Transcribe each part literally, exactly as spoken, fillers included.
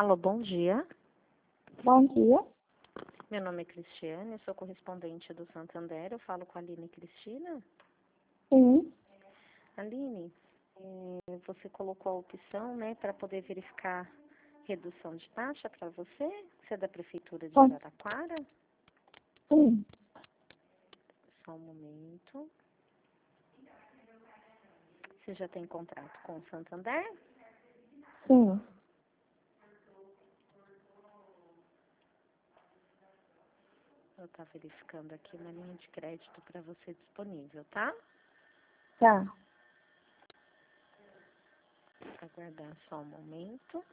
Alô, bom dia. Bom dia. Meu nome é Cristiane, sou correspondente do Santander. Eu falo com a Aline Cristina. Sim, Aline, eh, você colocou a opção, né, para poder verificar redução de taxa para você? Você é da Prefeitura de sim, Araraquara? sim. Só um momento. Você já tem contrato com o Santander? Sim. Eu estou verificando aqui uma linha de crédito para você disponível, tá? Tá. Aguardar só um momento.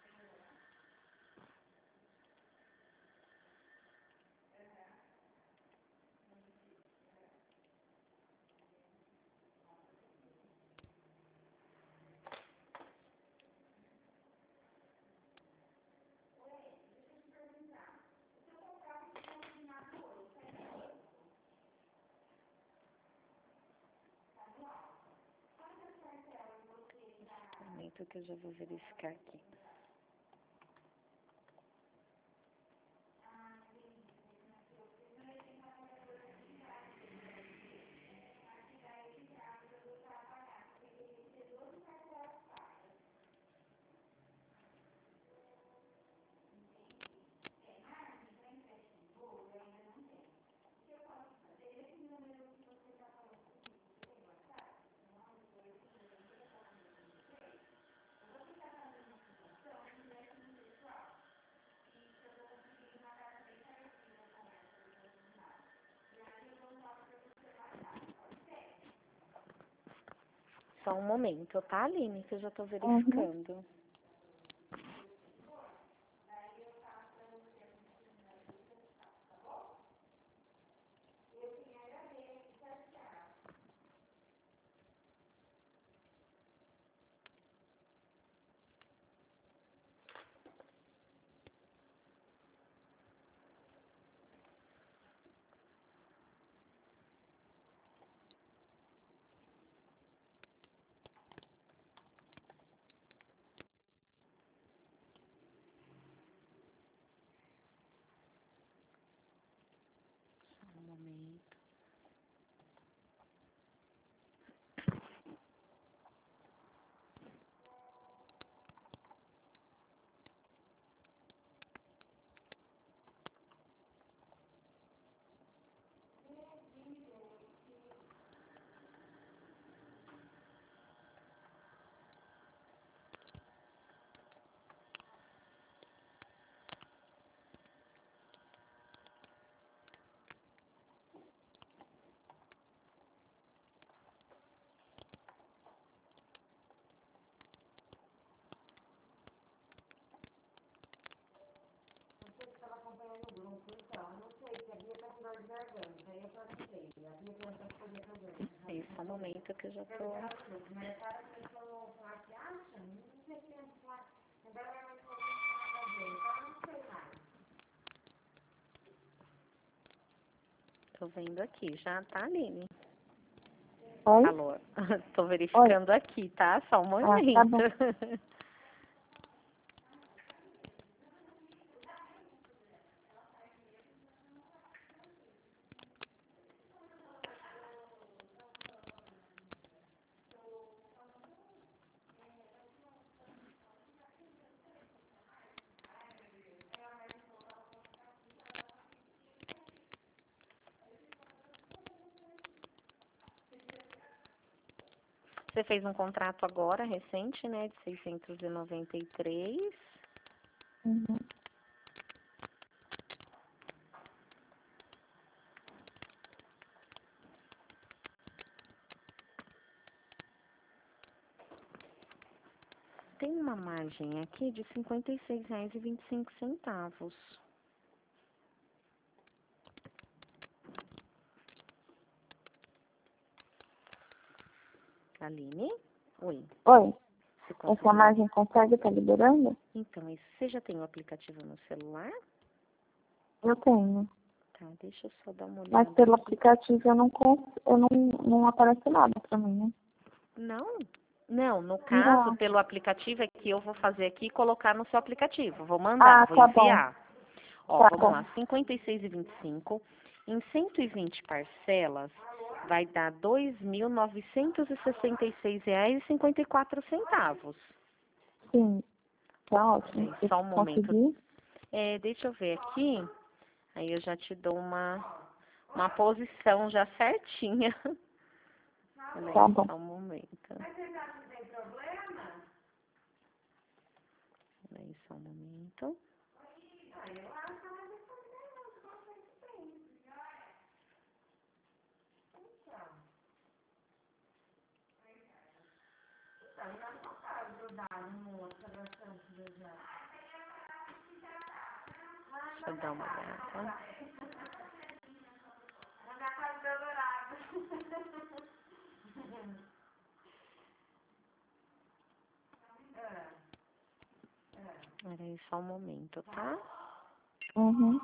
Um momento que eu já vou verificar aqui. Só um momento, tá, Aline? Que eu já estou Uhum. verificando. Só um momento. Isso, só um momento que eu já tô... Tô vendo aqui já, tá, Aline? Oi? Alô? Tô Oi. verificando aqui, tá? Só um Ah, tá momento. bom. Você fez um contrato agora, recente, né, de seiscentos e noventa e três. Uhum. Tem uma margem aqui de cinquenta e seis reais e vinte e cinco centavos. Aline? Oi. Oi. Você Essa conseguiu? margem consegue estar liberando? Então, e você já tem o aplicativo no celular? Eu tenho. Tá, deixa eu só dar uma Mas olhada pelo aqui. aplicativo eu não cons... eu não, não aparece nada pra mim, né? Não? Não, no caso, Não. pelo aplicativo, é que eu vou fazer aqui e colocar no seu aplicativo. Vou mandar, Ah, vou tá bom. enviar. Ó, Tá vamos bom. lá, cinquenta e seis e vinte e cinco. Em cento e vinte parcelas, vai dar dois mil novecentos e sessenta e seis reais e cinquenta e quatro centavos. Sim. Tá ótimo. Peraí, Se só um momento. conseguir. É, deixa eu ver aqui. Aí eu já te dou uma, uma posição já certinha. Peraí, Tá bom. só um momento. Peraí, só um momento. Deixa eu dar uma olhada. Peraí, só um momento, tá? Uhum.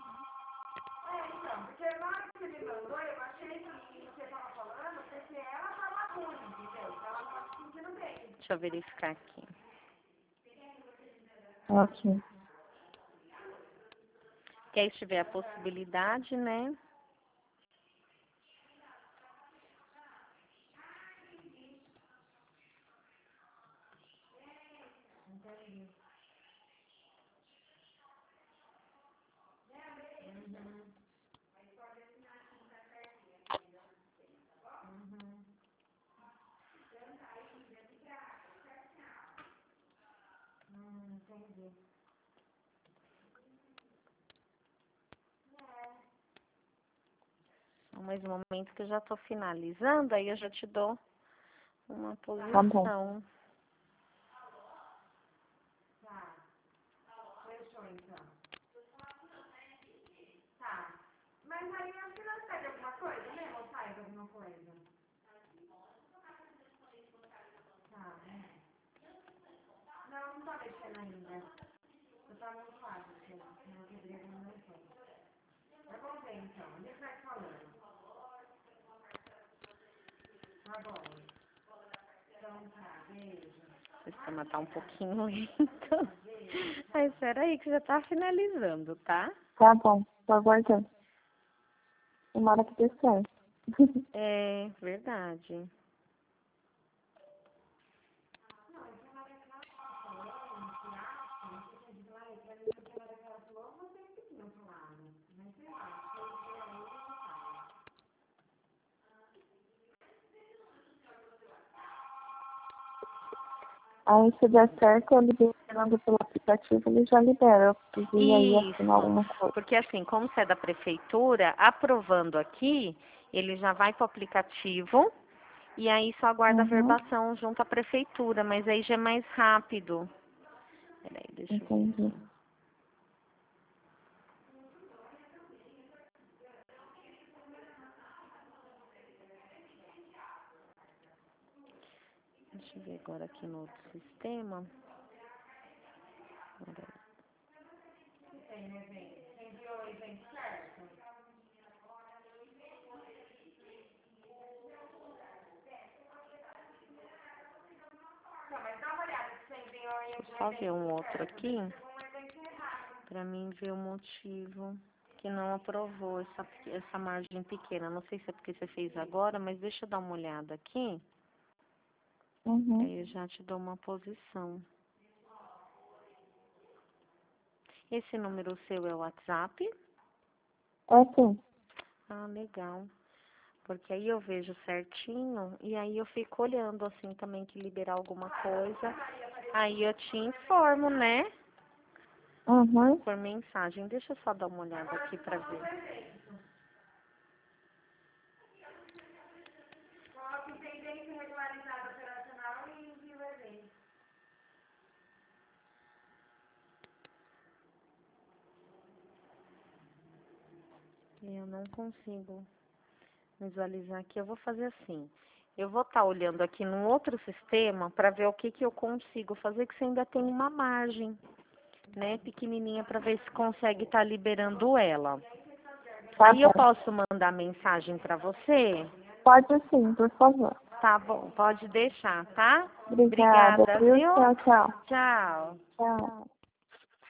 Deixa eu verificar aqui. Ok. Que aí se tiver a possibilidade, né? Só mais um momento que eu já tô finalizando, aí eu já te dou uma Tá bom. posição. O sistema tá um pouquinho lento. Mas peraí que já tá finalizando, tá? Tá bom. Tô aguardando. Tomara que dê certo. É verdade. Aí, se der certo, eu liberando pelo aplicativo, ele já libera. Eu preciso aí assinar Isso, alguma coisa. porque assim, como você é da prefeitura, aprovando aqui, ele já vai para o aplicativo e aí só aguarda a Uhum. verbação junto à prefeitura, mas aí já é mais rápido. Peraí, deixa eu ver Entendi. aqui. Deixa eu ver agora aqui no outro sistema. Peraí. Deixa eu só ver um outro aqui, para mim ver o motivo que não aprovou essa, essa margem pequena. Não sei se é porque você fez agora, mas deixa eu dar uma olhada aqui. Uhum. Aí eu já te dou uma posição. Esse número seu é o WhatsApp? É sim. Ah, legal. Porque aí eu vejo certinho e aí eu fico olhando assim também que liberar alguma coisa. Aí eu te informo, né? Uhum. Por mensagem. Deixa eu só dar uma olhada aqui pra ver. Eu não consigo visualizar aqui. Eu vou fazer assim. Eu vou estar olhando aqui num outro sistema para ver o que que eu consigo fazer, que você ainda tem uma margem, né, pequenininha, para ver se consegue estar liberando ela. Tá Aí eu bom. posso mandar mensagem para você? Pode sim, por favor. Tá bom, pode deixar, tá? Obrigada, Obrigada, viu? viu? Tchau, tchau. Tchau. Tchau.